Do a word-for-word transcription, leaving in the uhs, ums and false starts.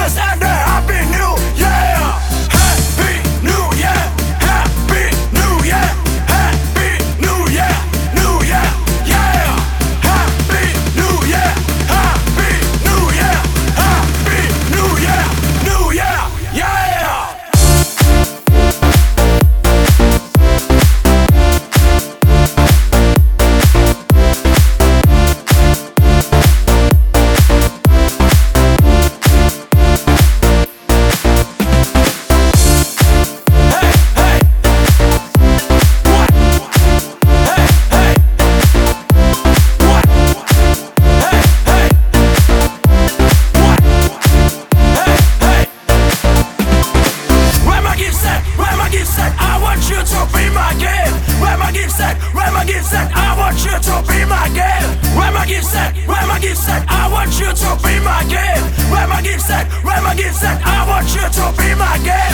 Christmas and a Happy New Year. Happy New Year, Happy New Year, Happy New Year, New Year, yeah. Happy New Year, Happy New Year, Happy New Year, New Year, yeah. I want you to be my gift. Where my gift set, where my gift set, I want you to be my gift. Where my gift set, where my gift set, I want you to be my gift. Where my gift set, where my gift set, I want you to be my gift.